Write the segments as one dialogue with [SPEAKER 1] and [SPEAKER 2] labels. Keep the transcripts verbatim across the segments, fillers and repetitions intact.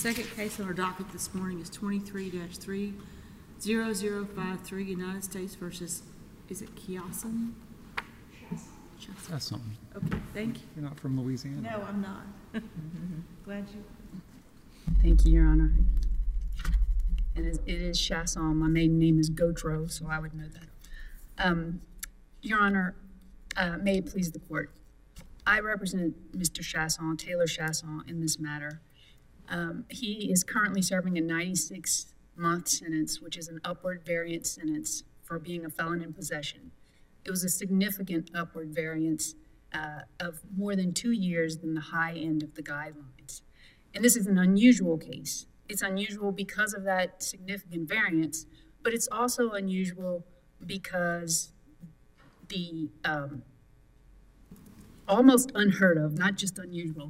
[SPEAKER 1] second case on our docket this morning is twenty-three dash three zero zero five three, United States versus, is it Chiasson? Chiasson.
[SPEAKER 2] That's something.
[SPEAKER 1] Okay, thank you.
[SPEAKER 2] You're not from Louisiana?
[SPEAKER 1] No, I'm not. Glad you.
[SPEAKER 3] Thank you, Your Honor. It is, it is Chiasson. My maiden name is Gautreaux, so I would know that. Um, Your Honor, uh, may it please the court. I represent Mister Chiasson, Taylor Chiasson, in this matter. Um, he is currently serving a ninety-six month sentence, which is an upward variant sentence for being a felon in possession. It was a significant upward variance uh, of more than two years than the high end of the guidelines. And this is an unusual case. It's unusual because of that significant variance, but it's also unusual because the um, almost unheard of, not just unusual,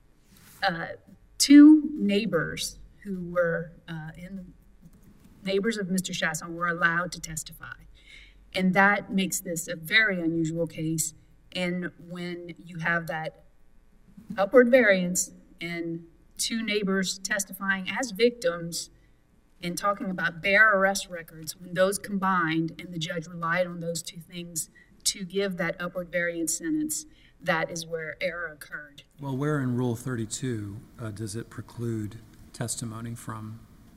[SPEAKER 3] uh, two neighbors who were uh, in the neighbors of Mister Chiasson were allowed to testify. And that makes this a very unusual case. And when you have that upward variance and two neighbors testifying as victims and talking about bare arrest records, when those combined and the judge relied on those two things to give that upward variance sentence, that is where error occurred.
[SPEAKER 2] Well, where in Rule thirty-two uh, does it preclude testimony from,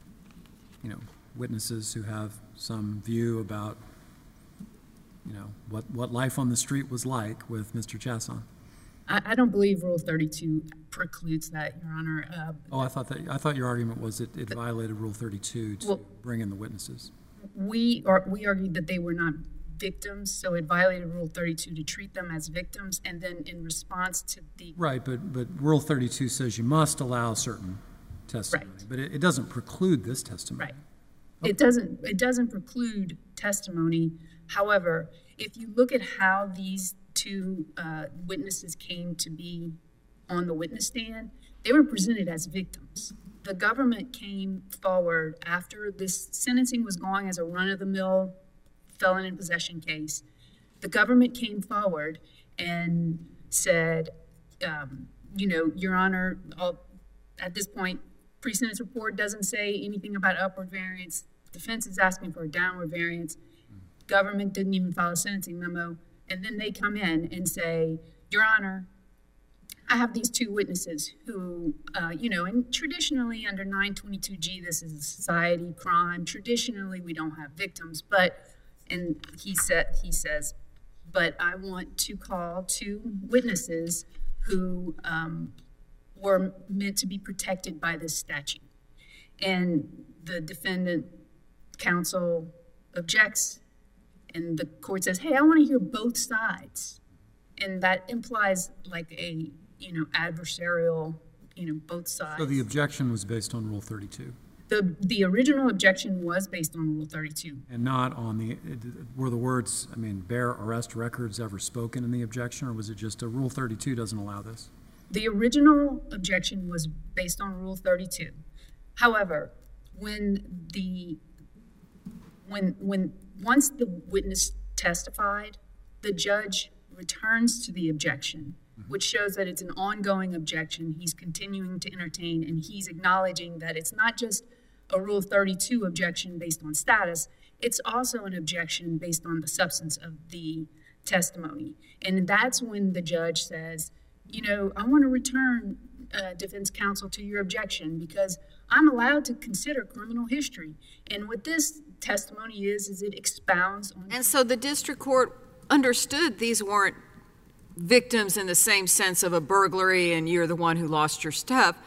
[SPEAKER 2] you know, witnesses who have some view about, you know, what, what life on the street was like with Mister Chiasson?
[SPEAKER 3] I, I don't believe Rule thirty-two precludes that, Your Honor. Uh,
[SPEAKER 2] oh, I thought that I thought your argument was it, it violated Rule thirty-two to well, bring in the witnesses.
[SPEAKER 3] We are we argued that they were not victims, so it violated Rule thirty-two to treat them as victims, and then in response to the
[SPEAKER 2] right, but but Rule thirty-two says you must allow certain testimony,
[SPEAKER 3] right.
[SPEAKER 2] but it, it doesn't preclude this testimony.
[SPEAKER 3] Right. Okay. It doesn't it doesn't preclude testimony. However, if you look at how these two uh, witnesses came to be on the witness stand, they were presented as victims. The government came forward after this sentencing was going as a run-of-the-mill felon in possession case. The government came forward and said, um, you know, Your Honor, I'll, at this point, pre-sentence report doesn't say anything about upward variance. Defense is asking for a downward variance. Government didn't even file a sentencing memo. And then they come in and say, Your Honor, I have these two witnesses who, uh, you know, and traditionally under nine twenty-two G, this is a society crime. Traditionally, we don't have victims, but, and he said, he says, but I want to call two witnesses who um, were meant to be protected by this statute. And the defendant counsel objects, and the court says, hey, I want to hear both sides. And that implies like a, you know, adversarial, you know, both sides.
[SPEAKER 2] So the objection was based on Rule thirty-two?
[SPEAKER 3] The, the original objection was based on Rule thirty-two.
[SPEAKER 2] And not on the, were the words, I mean, bare arrest records ever spoken in the objection, or was it just a Rule thirty-two doesn't allow this?
[SPEAKER 3] The original objection was based on Rule thirty-two. However, when the, when, when, once the witness testified, the judge returns to the objection, mm-hmm. which shows that it's an ongoing objection. He's continuing to entertain, and he's acknowledging that it's not just a Rule thirty-two objection based on status, it's also an objection based on the substance of the testimony. And that's when the judge says, you know, I want to return uh, defense counsel to your objection because I'm allowed to consider criminal history. And what this testimony is, is it expounds on...
[SPEAKER 4] And so the district court understood these weren't victims in the same sense of a burglary and you're the one who lost your stuff.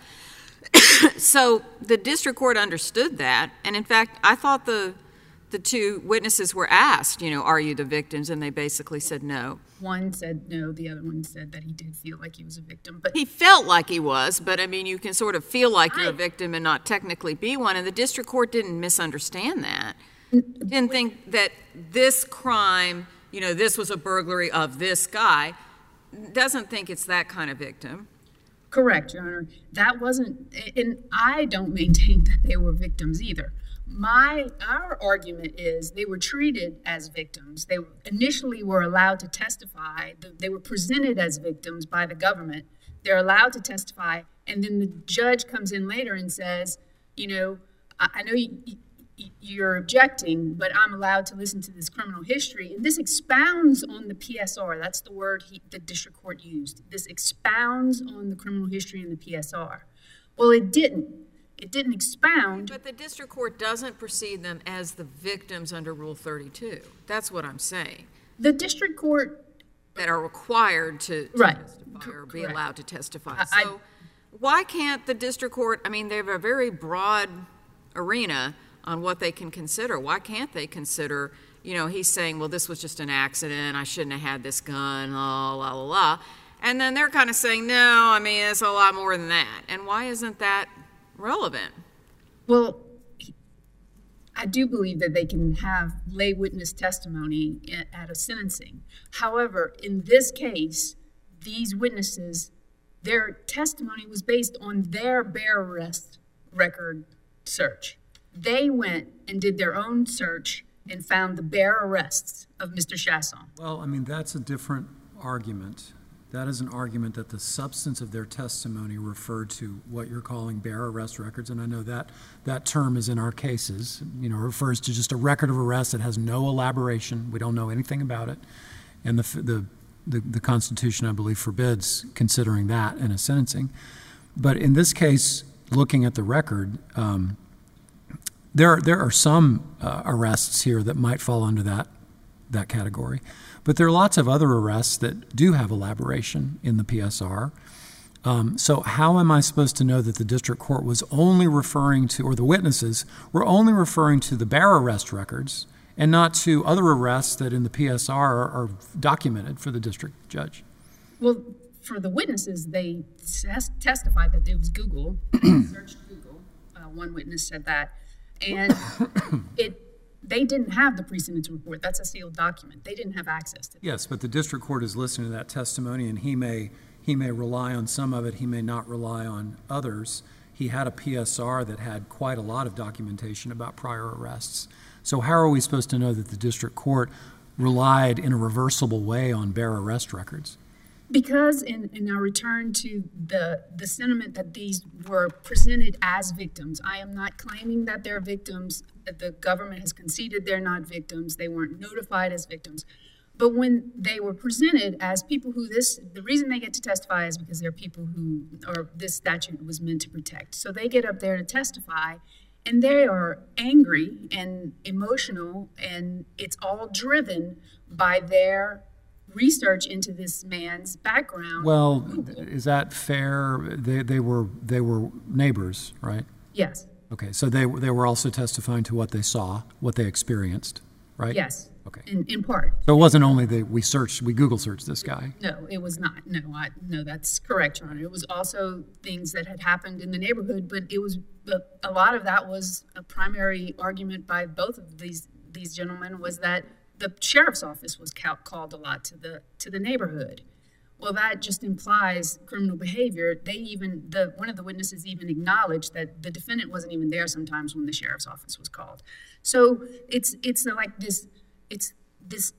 [SPEAKER 4] So the district court understood that. And in fact, I thought the the two witnesses were asked, you know, are you the victims? And they basically said no.
[SPEAKER 3] One said no, the other one said that he did feel like he was a victim. But
[SPEAKER 4] he felt like he was, but I mean, you can sort of feel like you're
[SPEAKER 3] I,
[SPEAKER 4] a victim and not technically be one. And the district court didn't misunderstand that. Didn't think that this crime, you know, this was a burglary of this guy, doesn't think it's that kind of victim.
[SPEAKER 3] Correct, Your Honor. That wasn't, and I don't maintain that they were victims either. My, our argument is they were treated as victims. They initially were allowed to testify. They were presented as victims by the government. They're allowed to testify, and then the judge comes in later and says, you know, I, I know you, you, you're objecting, but I'm allowed to listen to this criminal history. And this expounds on the P S R. That's the word he, the district court used. This expounds on the criminal history in the P S R. Well, it didn't. It didn't expound.
[SPEAKER 4] But the district court doesn't perceive them as the victims under Rule thirty-two. That's what I'm saying.
[SPEAKER 3] The district court...
[SPEAKER 4] That are required to, to
[SPEAKER 3] right.
[SPEAKER 4] testify or be
[SPEAKER 3] Correct.
[SPEAKER 4] allowed to testify.
[SPEAKER 3] I,
[SPEAKER 4] so why can't the district court, I mean, they have a very broad arena on what they can consider. Why can't they consider, you know, he's saying, well, this was just an accident. I shouldn't have had this gun, la, la, la, la. And then they're kind of saying, no, I mean, it's a lot more than that. And why isn't that relevant?
[SPEAKER 3] Well, I do believe that they can have lay witness testimony at a sentencing. However, in this case, these witnesses, their testimony was based on their bear arrest record search. They went and did their own search and found the bear arrests of Mister Chasson.
[SPEAKER 2] Well, I mean, that's a different argument. That is an argument that the substance of their testimony referred to what you're calling bear arrest records, and I know that that term is in our cases, you know, refers to just a record of arrest that has no elaboration. We don't know anything about it, and the the the, the Constitution, I believe, forbids considering that in a sentencing. But in this case, looking at the record, um, there there are some uh, arrests here that might fall under that that category. But there are lots of other arrests that do have elaboration in the P S R. Um, so how am I supposed to know that the district court was only referring to, or the witnesses were only referring to the bear arrest records and not to other arrests that in the P S R are, are documented for the district judge?
[SPEAKER 3] Well, for the witnesses, they tes- testified that it was Google, searched Google. Uh, one witness said that. And it they didn't have the pre-sentence report. That's a sealed document. They didn't have access to it.
[SPEAKER 2] Yes, but the district court is listening to that testimony, and he may he may rely on some of it. He may not rely on others. He had a P S R that had quite a lot of documentation about prior arrests. So how are we supposed to know that the district court relied in a reversible way on bear arrest records?
[SPEAKER 3] Because in, in our return to the, the sentiment that these were presented as victims, I am not claiming that they're victims. The government has conceded they're not victims. They weren't notified as victims. But when they were presented as people who this, the reason they get to testify is because they're people who, or this statute was meant to protect. So they get up there to testify, and they are angry and emotional, and it's all driven by their research into this man's background.
[SPEAKER 2] Well, is that fair? They they were they were neighbors, right?
[SPEAKER 3] Yes.
[SPEAKER 2] Okay, so they they were also testifying to what they saw, what they experienced, right?
[SPEAKER 3] Yes.
[SPEAKER 2] Okay.
[SPEAKER 3] In in part.
[SPEAKER 2] So it wasn't only that we searched, we Google searched this guy.
[SPEAKER 3] No, it was not. No, I, no, that's correct, Your Honor. It was also things that had happened in the neighborhood, but it was a, a lot of that was a primary argument by both of these these gentlemen was that the sheriff's office was called a lot to the to the neighborhood. Well, that just implies criminal behavior. They even the one of the witnesses even acknowledged that the defendant wasn't even there sometimes when the sheriff's office was called. So it's it's like this it's this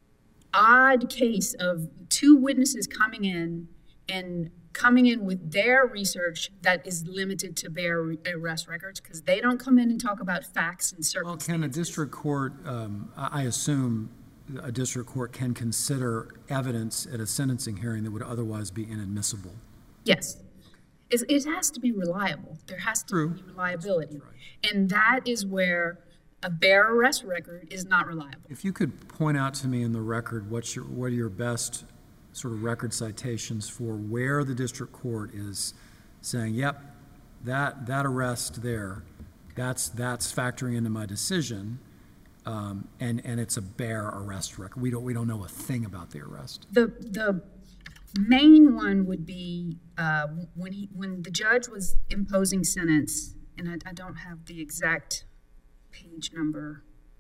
[SPEAKER 3] odd case of two witnesses coming in and coming in with their research that is limited to their arrest records because they don't come in and talk about facts and circumstances.
[SPEAKER 2] Well, can a district court, um, I assume a district court can consider evidence at a sentencing hearing that would otherwise be inadmissible?
[SPEAKER 3] Yes. It, it has to be reliable. There has to
[SPEAKER 2] True.
[SPEAKER 3] be reliability.
[SPEAKER 2] Right.
[SPEAKER 3] And that is where a bare arrest record is not reliable.
[SPEAKER 2] If you could point out to me in the record what's your, what are your best sort of record citations for where the district court is saying, yep, that that arrest there, that's that's factoring into my decision, um, and and it's a bare arrest record. We don't we don't know a thing about the arrest.
[SPEAKER 3] The the main one would be uh, when he when the judge was imposing sentence, and I, I don't have the exact page number.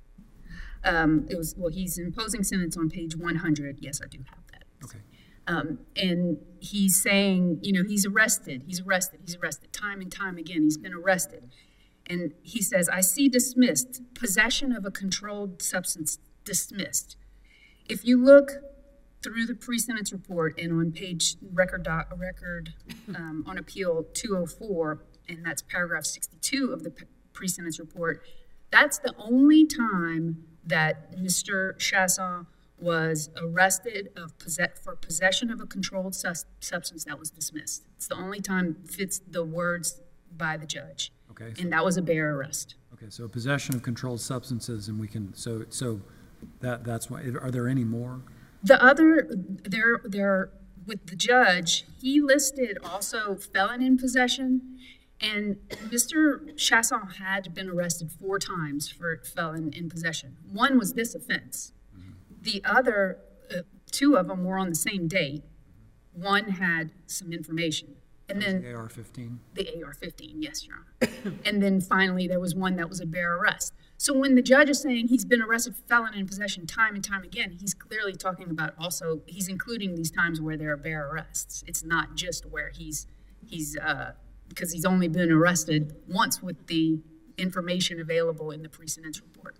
[SPEAKER 3] Um, it was well, he's imposing sentence on page one hundred. Yes, I do have that.
[SPEAKER 2] Okay.
[SPEAKER 3] Um, and he's saying, you know, he's arrested, he's arrested, he's arrested, time and time again, he's been arrested. And he says, I see dismissed, possession of a controlled substance dismissed. If you look through the pre-sentence report and on page record doc, record um, on appeal two oh four, and that's paragraph sixty-two of the p- pre-sentence report, that's the only time that Mister Chasson was arrested of possess- for possession of a controlled sus- substance that was dismissed. It's the only time it fits the words by the judge.
[SPEAKER 2] Okay. So,
[SPEAKER 3] And that was a bare arrest.
[SPEAKER 2] okay, so possession of controlled substances, and we can, so, so that, that's why, are there any more?
[SPEAKER 3] The other, there, there, with the judge, he listed also felon in possession, and Mister Chasson had been arrested four times for felon in possession. One was this offense. The other, uh, two of them were on the same date. One had some information. And then
[SPEAKER 2] A R fifteen?
[SPEAKER 3] the A R fifteen, yes, Your Honor. And then finally, there was one that was a bare arrest. So when the judge is saying he's been arrested for felon in possession time and time again, he's clearly talking about also, he's including these times where there are bare arrests. It's not just where he's, he's, uh, because he's only been arrested once with the information available in the pre-sentence report.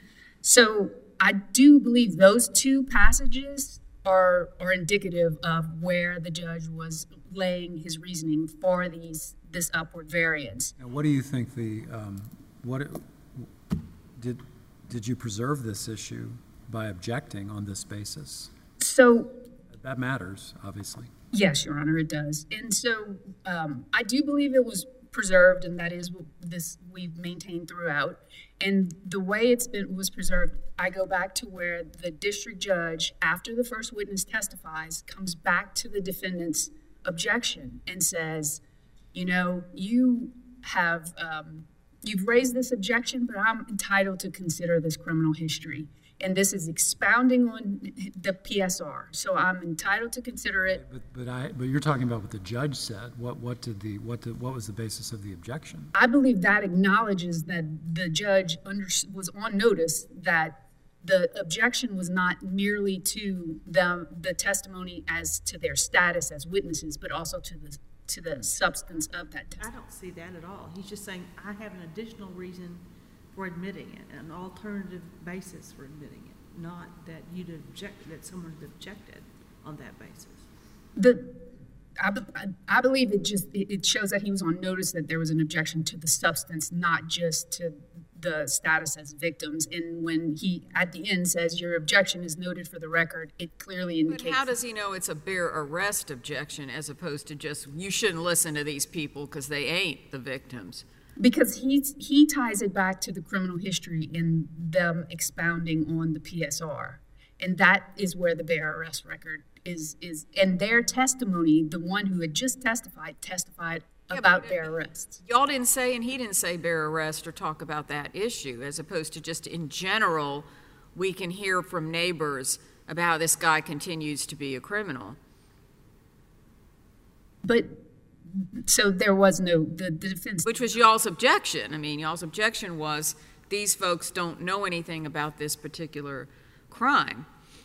[SPEAKER 3] So I do believe those two passages are, are indicative of where the judge was laying his reasoning for these, this upward variance.
[SPEAKER 2] Now, what do you think the, um, what, it- did, did you preserve this issue by objecting on this basis?
[SPEAKER 3] So,
[SPEAKER 2] That matters, obviously.
[SPEAKER 3] yes, Your Honor, it does. And so um, I do believe it was preserved, and that is what this we've maintained throughout. And the way it's been was preserved, I go back to where the district judge, after the first witness testifies, comes back to the defendant's objection and says, you know, you have um, you've raised this objection, but I'm entitled to consider this criminal history. And this is expounding on the P S R, so I'm entitled to consider it.
[SPEAKER 2] But, but I, but you're talking about what the judge said. What, what did the, what did, what was the basis of the objection?
[SPEAKER 3] I believe that acknowledges that the judge under, was on notice that the objection was not merely to the, the testimony as to their status as witnesses, but also to the, to the substance of that
[SPEAKER 1] I
[SPEAKER 3] testimony.
[SPEAKER 1] don't see that at all. He's just saying, I have an additional reason for admitting it, an alternative basis for admitting it, not that you'd object, that someone had objected on that basis.
[SPEAKER 3] The, I, be- I- I believe it just, it it shows that he was on notice that there was an objection to the substance, not just to the status as victims. And when he, at the end, says, your objection is noted for the record, it clearly
[SPEAKER 4] But
[SPEAKER 3] indicates.
[SPEAKER 4] how does he know it's a bare arrest objection as opposed to just, you shouldn't listen to these people because they ain't the victims?
[SPEAKER 3] Because he's, he ties it back to the criminal history in them expounding on the P S R. And that is where the bare arrest record is, is, and their testimony, the one who had just testified, testified
[SPEAKER 4] Yeah,
[SPEAKER 3] about
[SPEAKER 4] but-
[SPEAKER 3] bare arrests.
[SPEAKER 4] Y'all didn't say, and he didn't say bare arrest or talk about that issue, as opposed to just in general, we can hear from neighbors about how this guy continues to be a criminal.
[SPEAKER 3] But, so there was no, the, the defense.
[SPEAKER 4] Which was y'all's objection. I mean, y'all's objection was these folks don't know anything about this particular crime.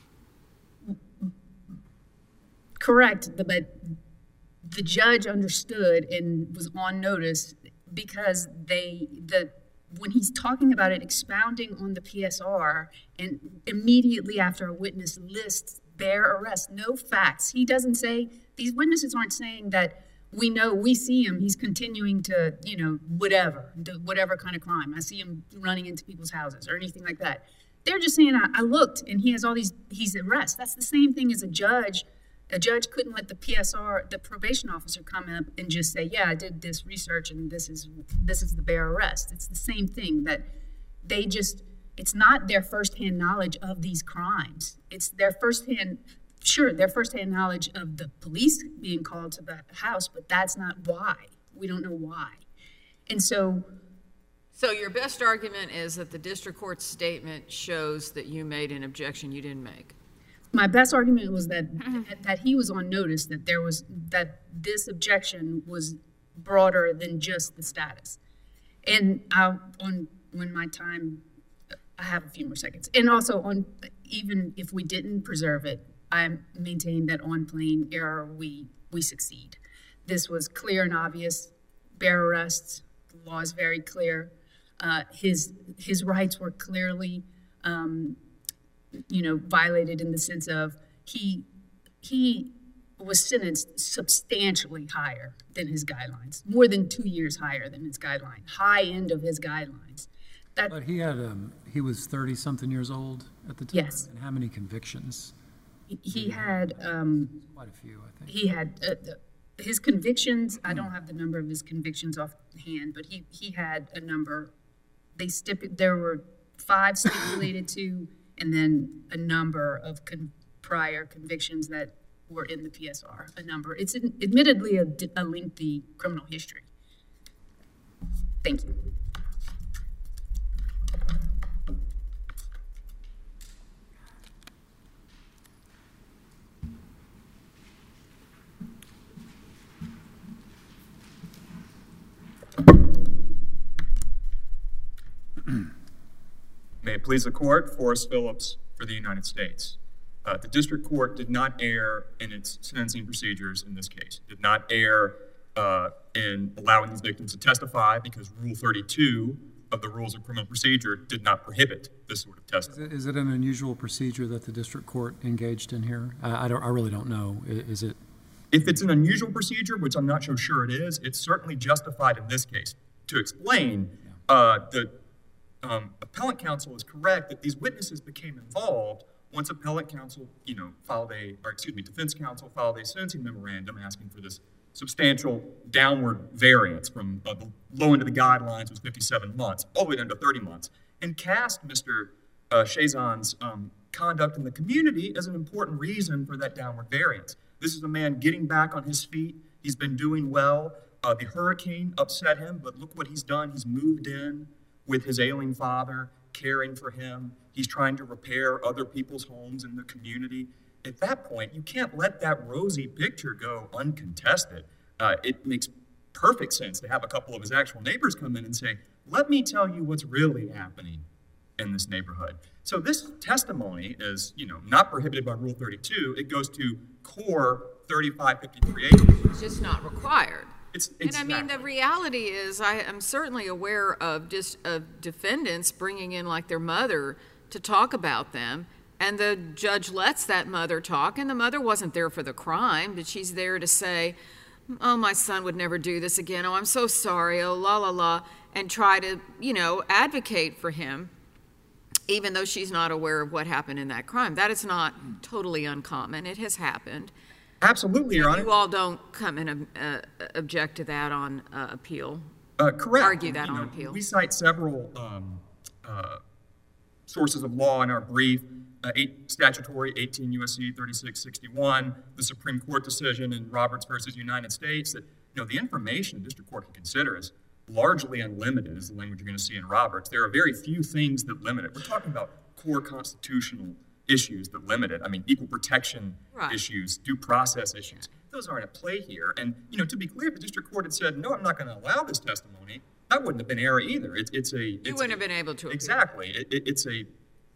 [SPEAKER 3] Correct, the- but the judge understood and was on notice because they, the, when he's talking about it, expounding on the P S R, and immediately after a witness lists bare arrest, no facts. He doesn't say, these witnesses aren't saying that we know, we see him, he's continuing to, you know, whatever, do whatever kind of crime. I see him running into people's houses or anything like that. They're just saying, I, I looked and he has all these, he's arrested. That's the same thing as a judge. A judge couldn't let the P S R, the probation officer, come up and just say, yeah, I did this research and this is this is the bare arrest. It's the same thing, that they just, it's not their firsthand knowledge of these crimes. It's their firsthand, sure, their firsthand knowledge of the police being called to the house, but that's not why. We don't know why. And so,
[SPEAKER 4] So your best argument is that the district court's statement shows that you made an objection you didn't make.
[SPEAKER 3] my best argument was that that he was on notice that there was, that this objection was broader than just the status. And I, on, when my time, I have a few more seconds. And also on, even if we didn't preserve it, I maintain that on plain error, we, we succeed. This was clear and obvious, bare arrests, the law is very clear. Uh, his, his rights were clearly, um, you know, violated in the sense of he, he was sentenced substantially higher than his guidelines, more than two years higher than his guideline, high end of his guidelines. That,
[SPEAKER 2] But he had, um, he was thirty-something years old at the time?
[SPEAKER 3] Yes.
[SPEAKER 2] And how many convictions?
[SPEAKER 3] he had, um,
[SPEAKER 2] Quite a few, I think.
[SPEAKER 3] he had, uh, the- his convictions, I don't have the number of his convictions offhand, but he, he had a number. They stip, there were five stipulated to, and then a number of con, prior convictions that were in the P S R, a number. It's an, admittedly a, a lengthy criminal history. Thank you.
[SPEAKER 5] May it please the court, Forrest Phillips for the United States. Uh, the district court did not err in its sentencing procedures in this case. It did not err uh, in allowing these victims to testify because Rule thirty-two of the Rules of Criminal Procedure did not prohibit this sort of
[SPEAKER 2] Is
[SPEAKER 5] testimony.
[SPEAKER 2] it, is it an unusual procedure that the district court engaged in here? I, I don't, I really don't know. I- Is it?
[SPEAKER 5] If it's an unusual procedure, which I'm not so sure it is, it's certainly justified in this case. To explain, uh, the um, appellant counsel is correct that these witnesses became involved once appellant counsel, you know, filed a, or excuse me, defense counsel filed a sentencing memorandum asking for this substantial downward variance from uh, the low end of the guidelines was fifty-seven months, all the way down to thirty months, and cast Mister Uh, Chazon's um, conduct in the community as an important reason for that downward variance. This is a man getting back on his feet. He's been doing well. Uh, the hurricane upset him, but look what he's done. He's moved in with his ailing father, caring for him. He's trying to repair other people's homes in the community. At that point, you can't let that rosy picture go uncontested. Uh, it makes perfect sense to have a couple of his actual neighbors come in and say, let me tell you what's really happening in this neighborhood. So this testimony is, you know, not prohibited by Rule thirty-two. It goes to core thirty-five fifty-three A.
[SPEAKER 4] It's just not required.
[SPEAKER 5] It's,
[SPEAKER 4] And
[SPEAKER 5] it's
[SPEAKER 4] I mean, the reality is, I am certainly aware of just of defendants bringing in like their mother to talk about them, and the judge lets that mother talk, and the mother wasn't there for the crime, but she's there to say, oh, my son would never do this again, oh, I'm so sorry, oh, la, la, la, and try to, you know, advocate for him, even though she's not aware of what happened in that crime. That is not totally uncommon. It has happened.
[SPEAKER 5] Absolutely, Your Honor.
[SPEAKER 4] You all don't come and uh, object to that on uh, appeal.
[SPEAKER 5] Uh, correct.
[SPEAKER 4] Argue that
[SPEAKER 5] You
[SPEAKER 4] on
[SPEAKER 5] know,
[SPEAKER 4] appeal.
[SPEAKER 5] We cite several um, uh, sources of law in our brief. Uh, eight, statutory, eighteen U S C thirty-six sixty-one, the Supreme Court decision in Roberts versus United States, that, you know, the information the district court can consider is largely unlimited, is the language you're going to see in Roberts. There are very few things that limit it. We're talking about core constitutional issues that limit it. I mean, equal protection
[SPEAKER 4] Right.
[SPEAKER 5] issues, due process issues. Those aren't at play here. And, you know, to be clear, if the district court had said, no, I'm not going to allow this testimony, that wouldn't have been error either. It's, it's a...
[SPEAKER 4] You
[SPEAKER 5] it's
[SPEAKER 4] wouldn't
[SPEAKER 5] a,
[SPEAKER 4] have been able to appeal.
[SPEAKER 5] Exactly. It, it, it's a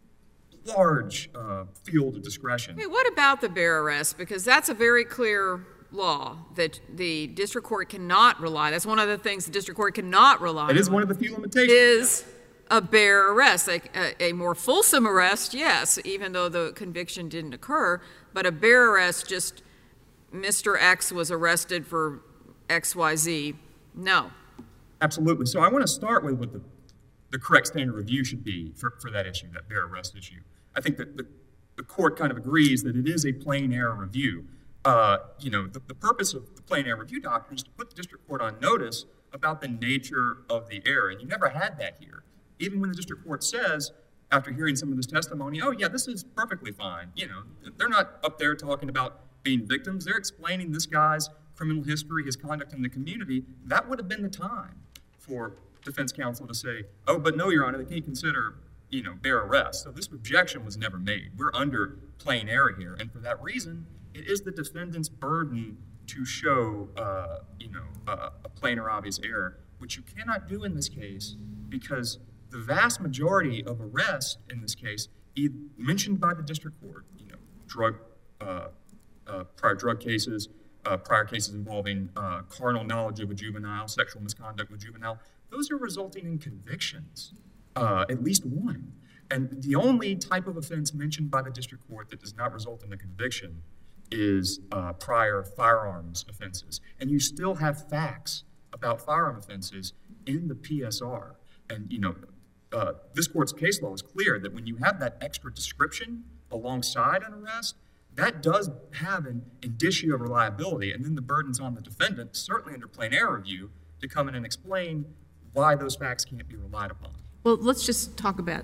[SPEAKER 5] large uh, field of discretion.
[SPEAKER 4] Hey, what about the bear arrest? Because that's a very clear law that the district court cannot rely. That's one of the things the district court cannot rely
[SPEAKER 5] It is
[SPEAKER 4] on.
[SPEAKER 5] one of the few limitations.
[SPEAKER 4] Is a bear arrest. Like a, a more fulsome arrest, yes, even though the conviction didn't occur, but a bear arrest, just Mister X was arrested for X Y Z, no.
[SPEAKER 5] Absolutely. So I want to start with what the, the correct standard review should be for, for that issue, that bear arrest issue. I think that the, the court kind of agrees that it is a plain error review. Uh, you know, the, the purpose of the plain error review doctrine is to put the district court on notice about the nature of the error, and you never had that here. Even when the district court says, after hearing some of this testimony, oh yeah, this is perfectly fine. You know, they're not up there talking about being victims. They're explaining this guy's criminal history, his conduct in the community. That would have been the time for defense counsel to say, oh, but no, Your Honor, they can't consider, you know, bear arrest. So this objection was never made. We're under plain error here. And for that reason, it is the defendant's burden to show, uh, you know, uh, a plain or obvious error, which you cannot do in this case because the vast majority of arrests in this case, e- mentioned by the district court, you know, drug, uh, uh, prior drug cases, uh, prior cases involving uh, carnal knowledge of a juvenile, sexual misconduct with juvenile, those are resulting in convictions, uh, at least one. And the only type of offense mentioned by the district court that does not result in a conviction is uh, prior firearms offenses. And you still have facts about firearm offenses in the P S R. And, you know, uh, this court's case law is clear that when you have that extra description alongside an arrest, that does have an indicia of reliability. And then the burden's on the defendant, certainly under plain error review, to come in and explain why those facts can't be relied upon.
[SPEAKER 1] Well, let's just talk about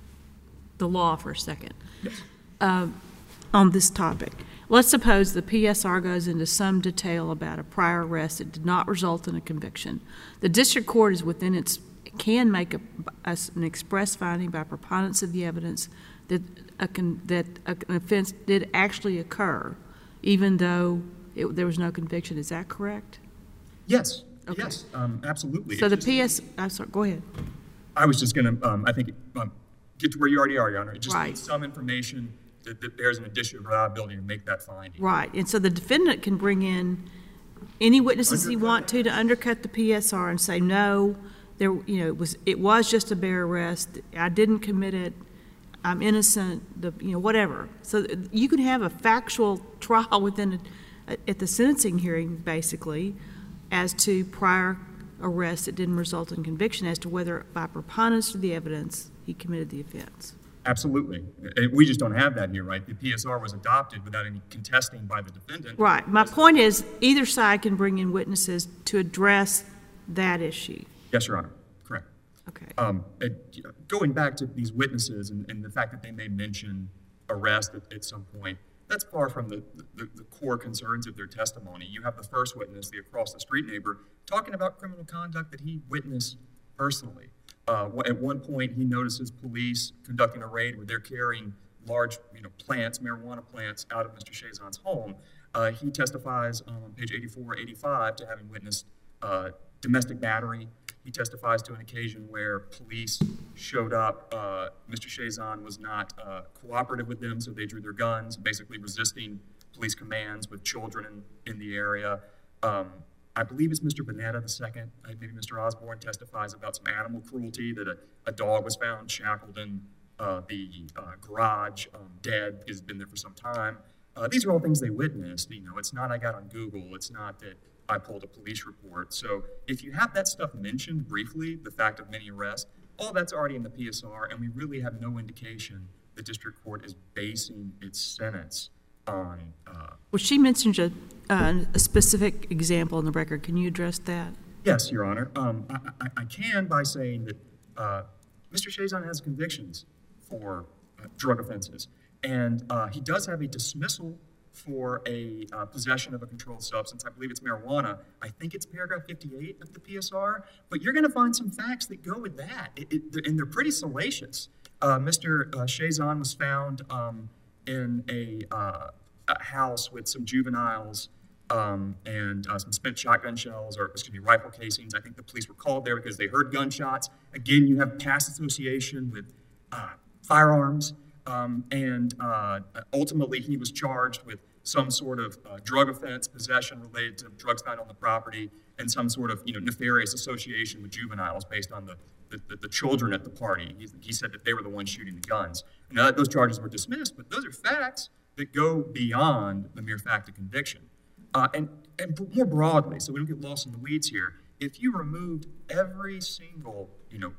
[SPEAKER 1] the law for a second.
[SPEAKER 5] Yes.
[SPEAKER 1] Um, on this topic. Let's suppose the P S R goes into some detail about a prior arrest that did not result in a conviction. The district court is within its, can make a, a, an express finding by preponderance of the evidence that a, con, that a, an offense did actually occur, even though it, there was no conviction. Is that correct?
[SPEAKER 5] Yes.
[SPEAKER 1] Okay.
[SPEAKER 5] Yes, um, absolutely.
[SPEAKER 1] So
[SPEAKER 5] It
[SPEAKER 1] the
[SPEAKER 5] just-
[SPEAKER 1] P S, I'm sorry, go ahead.
[SPEAKER 5] I was just going to, um, I think, um, get to where you already are, Your Honor. It just
[SPEAKER 1] Right.
[SPEAKER 5] needs some information that, that bears an addition of reliability to make that finding.
[SPEAKER 1] Right, and so the defendant can bring in any witnesses he want to to undercut the P S R and say, no, there, you know, it was, it was just a bare arrest, I didn't commit it, I'm innocent, the, you know, whatever. So you can have a factual trial within, a- at the sentencing hearing, basically, as to prior arrests that didn't result in conviction, as to whether by preponderance of the evidence he committed the offense.
[SPEAKER 5] Absolutely. And we just don't have that here, right? The P S R was adopted without any contesting by the defendant.
[SPEAKER 1] Right. My point is, either side can bring in witnesses to address that issue.
[SPEAKER 5] Yes, Your Honor. Correct.
[SPEAKER 1] Okay.
[SPEAKER 5] Um, it, going back to these witnesses and, and the fact that they may mention arrest at, at some point, that's far from the, the, the core concerns of their testimony. You have the first witness, the across-the-street neighbor, talking about criminal conduct that he witnessed personally. Uh, at one point, he notices police conducting a raid where they're carrying large, you know, plants, marijuana plants, out of Mister Chazon's home. Uh, he testifies um, on page eighty-four, eighty-five to having witnessed uh, domestic battery. He testifies to an occasion where police showed up. Uh, Mister Chazon was not uh, cooperative with them, so they drew their guns, basically resisting police commands with children in, in the area. Um, I believe it's Mister Bonetta the second, maybe Mister Osborne testifies about some animal cruelty, that a, a dog was found shackled in uh, the uh, garage, um, dead, because it's been there for some time. Uh, these are all things they witnessed. You know, it's not I got on Google. It's not that I pulled a police report. So if you have that stuff mentioned briefly, the fact of many arrests, all that's already in the P S R, and we really have no indication the district court is basing its sentence on. Uh,
[SPEAKER 1] Well, she mentioned a, uh, a specific example in the record. Can you address that?
[SPEAKER 5] yes, Your Honor. Um, I, I, I can by saying that uh, Mister Chazon has convictions for uh, drug offenses, and uh, he does have a dismissal for a uh, possession of a controlled substance. I believe it's marijuana. I think it's paragraph fifty-eight of the P S R, but you're going to find some facts that go with that, it, it, and they're pretty salacious. Uh, Mister Uh, Chazon was found um, in a, uh, a house with some juveniles um, and uh, some spent shotgun shells, or excuse me, rifle casings. I think the police were called there because they heard gunshots. Again, you have past association with uh, firearms. Um, and uh, ultimately, he was charged with some sort of uh, drug offense, possession related to drugs found on the property, and some sort of, you know, nefarious association with juveniles based on the, the, the children at the party. He, he said that they were the ones shooting the guns. Now, those charges were dismissed, but those are facts that go beyond the mere fact of conviction. Uh, and, and more broadly, so we don't get lost in the weeds here, if you removed every single, you know,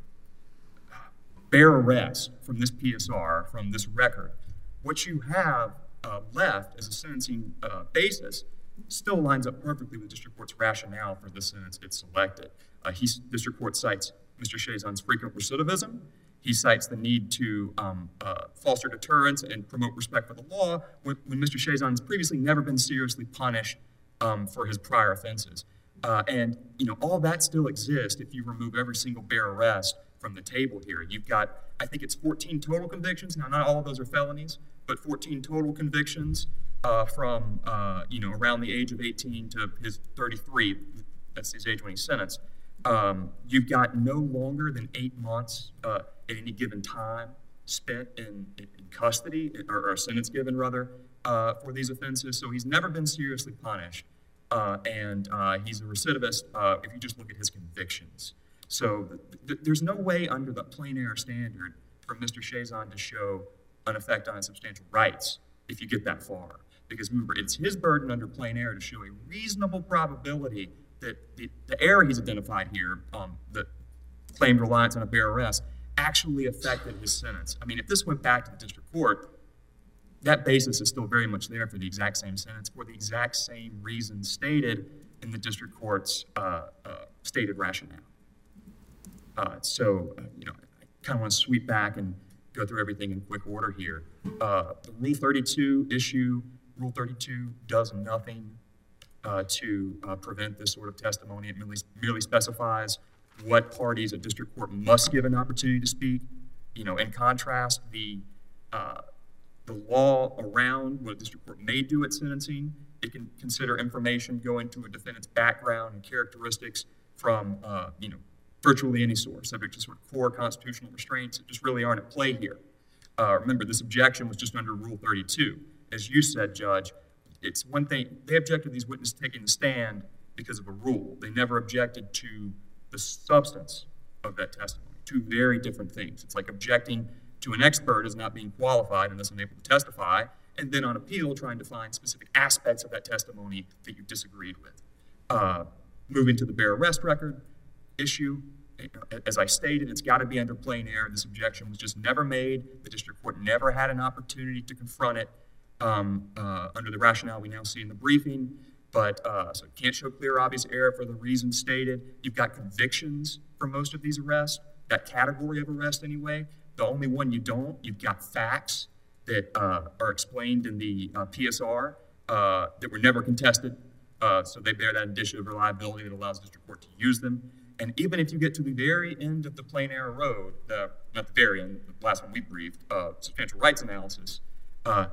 [SPEAKER 5] bare arrest from this P S R, from this record, what you have uh, left as a sentencing uh, basis still lines up perfectly with district court's rationale for the sentence it selected. Uh, he, district court cites Mister Chazon's frequent recidivism. He cites the need to um, uh, foster deterrence and promote respect for the law when, when Mister Chazon has previously never been seriously punished um, for his prior offenses. Uh, and, you know, all that still exists if you remove every single bare arrest from the table here. You've got, I think it's fourteen total convictions. Now, not all of those are felonies, but fourteen total convictions uh, from, uh, you know, around the age of eighteen to his thirty-three. That's his age when he's sentenced. Um, you've got no longer than eight months uh, at any given time spent in, in custody, or, or a sentence given, rather, uh, for these offenses. So he's never been seriously punished. Uh, and uh, he's a recidivist uh, if you just look at his convictions. So th th there's no way under the plain error standard for Mister Chazon to show an effect on his substantial rights if you get that far. Because remember, it's his burden under plain error to show a reasonable probability that the, the error he's identified here, um, the claimed reliance on a bare arrest, actually affected his sentence. I mean, if this went back to the district court, that basis is still very much there for the exact same sentence for the exact same reasons stated in the district court's uh, uh, stated rationale. Uh, so, uh, you know, I kind of want to sweep back and go through everything in quick order here. Uh, the Rule thirty-two issue, Rule thirty-two does nothing uh, to uh, prevent this sort of testimony. It merely, merely specifies what parties a district court must give an opportunity to speak. You know, in contrast, the uh, the law around what a district court may do at sentencing, it can consider information going to a defendant's background and characteristics from, uh, you know, virtually any source, subject to sort of core constitutional restraints that just really aren't at play here. Uh, remember, this objection was just under Rule thirty-two. As you said, Judge, it's one thing, they objected to these witnesses taking the stand because of a rule. They never objected to the substance of that testimony. Two very different things. It's like objecting to an expert as not being qualified and thus unable to testify, and then on appeal trying to find specific aspects of that testimony that you disagreed with. Uh, moving to the bare arrest record issue, as I stated, it's got to be under plain error. This objection was just never made. The district court never had an opportunity to confront it um, uh, under the rationale we now see in the briefing. But uh, so it can't show clear, obvious error for the reasons stated. You've got convictions for most of these arrests, that category of arrest anyway. The only one you don't, you've got facts that uh, are explained in the uh, P S R uh, that were never contested. Uh, so they bear that addition of reliability that allows the district court to use them. And even if you get to the very end of the plain error road, the, not the very end, the last one we briefed, uh, substantial rights analysis, uh,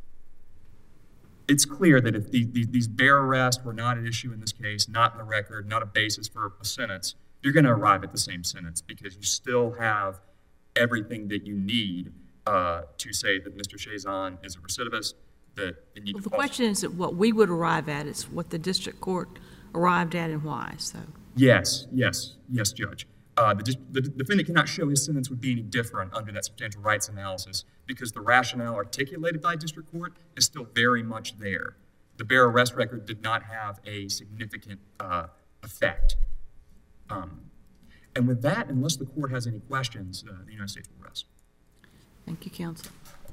[SPEAKER 5] it's clear that if the, the, these bare arrests were not an issue in this case, not in the record, not a basis for a sentence, you're going to arrive at the same sentence because you still have everything that you need uh, to say that Mister Chazon is a recidivist. That you need
[SPEAKER 1] Well,
[SPEAKER 5] to
[SPEAKER 1] the question is that what we would arrive at is what the district court arrived at and why, so.
[SPEAKER 5] Yes, yes, yes, Judge. Uh, the, the defendant cannot show his sentence would be any different under that substantial rights analysis because the rationale articulated by district court is still very much there. The bare arrest record did not have a significant uh, effect. Um, and with that, unless the court has any questions, uh, the United States will rest.
[SPEAKER 1] Thank you, counsel.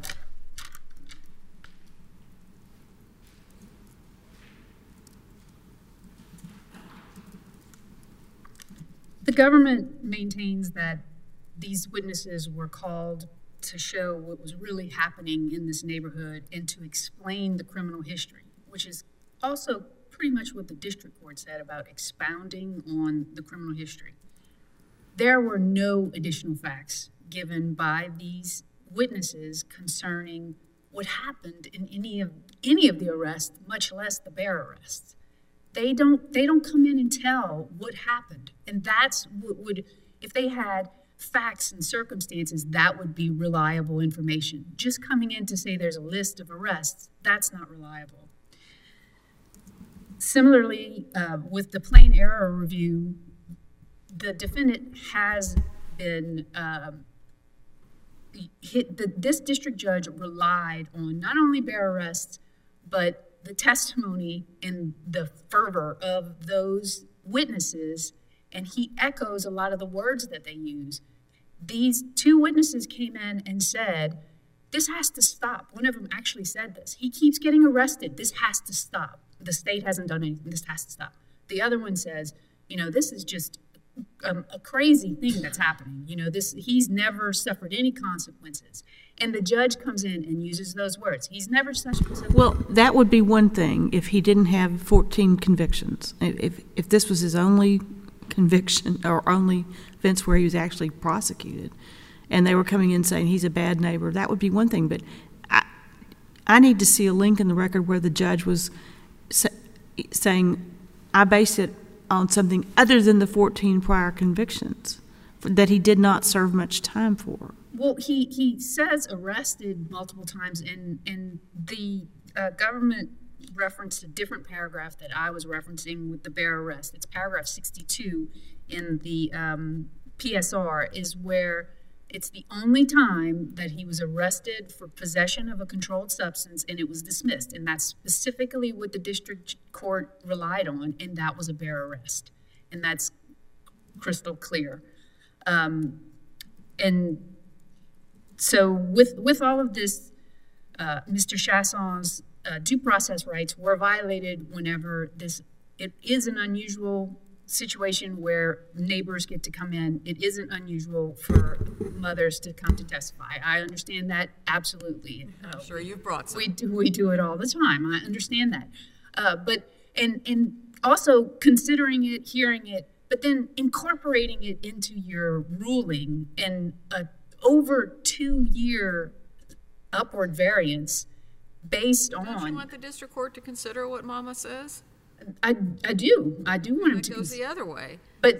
[SPEAKER 3] The government maintains that these witnesses were called to show what was really happening in this neighborhood and to explain the criminal history, which is also pretty much what the district court said about expounding on the criminal history. There were no additional facts given by these witnesses concerning what happened in any of any of the arrests, much less the bare arrests. They don't they don't come in and tell what happened. And that's what would, if they had facts and circumstances, that would be reliable information. Just coming in to say there's a list of arrests, that's not reliable. Similarly, uh, with the plain error review, the defendant has been um, hit, the, this district judge relied on not only bare arrests, but the testimony and the fervor of those witnesses, and he echoes a lot of the words that they use. These two witnesses came in and said, this has to stop. One of them actually said this. He keeps getting arrested. This has to stop. The state hasn't done anything. This has to stop. The other one says, you know, this is just um, a crazy thing that's happening. You know, this he's never suffered any consequences. And the judge comes in and uses those words. He's never suffered.
[SPEAKER 1] Well, that would be one thing if he didn't have fourteen convictions. If, if this was his only conviction or only offense where he was actually prosecuted and they were coming in saying he's a bad neighbor, that would be one thing. But I, I need to see a link in the record where the judge was sa saying, I base it on something other than the fourteen prior convictions that he did not serve much time for.
[SPEAKER 3] Well, he, he says arrested multiple times, and, and the uh, government referenced a different paragraph that I was referencing with the bare arrest. It's paragraph sixty-two in the um, P S R is where It's the only time that he was arrested for possession of a controlled substance and it was dismissed. And that's specifically what the district court relied on, and that was a bare arrest. And that's crystal clear. Um, and so with, with all of this, uh, Mister Chasson's uh, due process rights were violated whenever this, it is an unusual situation where neighbors get to come in. It isn't unusual for mothers to come to testify. I understand that absolutely.
[SPEAKER 4] I'm sure you've brought some.
[SPEAKER 3] We do, we do it all the time. I understand that. Uh, but, and, and also considering it, hearing it, but then incorporating it into your ruling and a over two year upward variance based
[SPEAKER 4] Don't
[SPEAKER 3] on.
[SPEAKER 4] you want the district court to consider what Mama says?
[SPEAKER 3] I, I do. I do want him
[SPEAKER 4] It
[SPEAKER 3] to.
[SPEAKER 4] goes
[SPEAKER 3] cons-
[SPEAKER 4] the other way.
[SPEAKER 3] But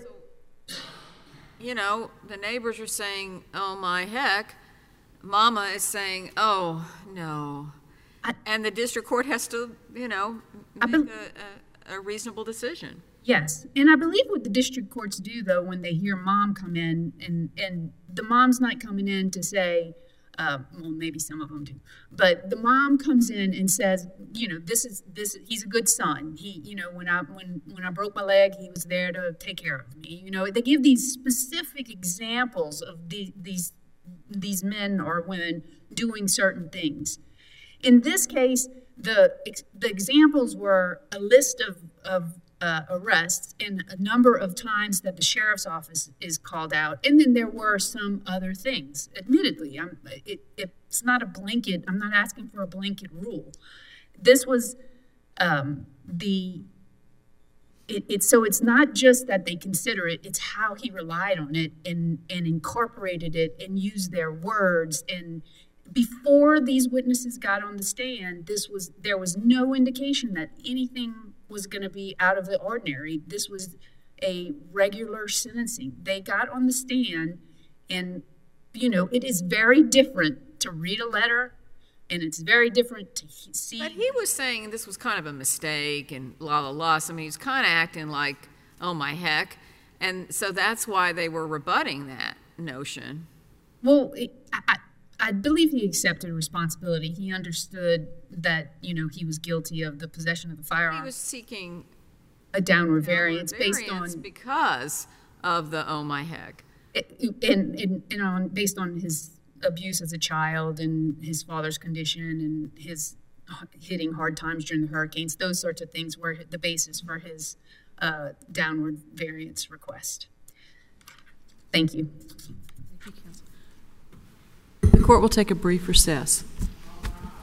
[SPEAKER 4] You know, the neighbors are saying, oh my heck. Mama is saying, oh no.
[SPEAKER 3] I-
[SPEAKER 4] And the district court has to, you know,
[SPEAKER 3] I
[SPEAKER 4] make
[SPEAKER 3] bel-
[SPEAKER 4] a, a, a reasonable decision.
[SPEAKER 3] yes, and I believe what the district courts do though, when they hear mom come in, and and the mom's not coming in to say, uh, well, maybe some of them do, but the mom comes in and says, you know, this is this. He's a good son. He, you know, when I when when I broke my leg, he was there to take care of me. You know, they give these specific examples of the, these these men or women doing certain things. In this case, the the examples were a list of of uh, arrests and a number of times that the sheriff's office is called out, and then there were some other things. Admittedly, I'm, it, it's not a blanket. I'm not asking for a blanket rule. This was um, the. It, it's so it's not just that they consider it; it's how he relied on it and and incorporated it and used their words. And before these witnesses got on the stand, this was there was no indication that anything was going to be out of the ordinary. This was a regular sentencing. They got on the stand, and you know it is very different to read a letter. And it's very different to he- see.
[SPEAKER 4] But he was saying this was kind of a mistake and la la la. So, I mean, he was kind of acting like, oh my heck. And so that's why they were rebutting that notion.
[SPEAKER 3] Well, it, I, I I believe he accepted responsibility. He understood that, you know, he was guilty of the possession of the
[SPEAKER 4] He
[SPEAKER 3] firearm,
[SPEAKER 4] was seeking
[SPEAKER 3] a downward
[SPEAKER 4] downward
[SPEAKER 3] variance based
[SPEAKER 4] variance
[SPEAKER 3] on
[SPEAKER 4] because of the oh my heck.
[SPEAKER 3] and, and, and on based on his abuse as a child and his father's condition and his hitting hard times during the hurricanes. Those sorts of things were the basis for his uh, downward variance request. Thank you.
[SPEAKER 1] The court will take a brief recess.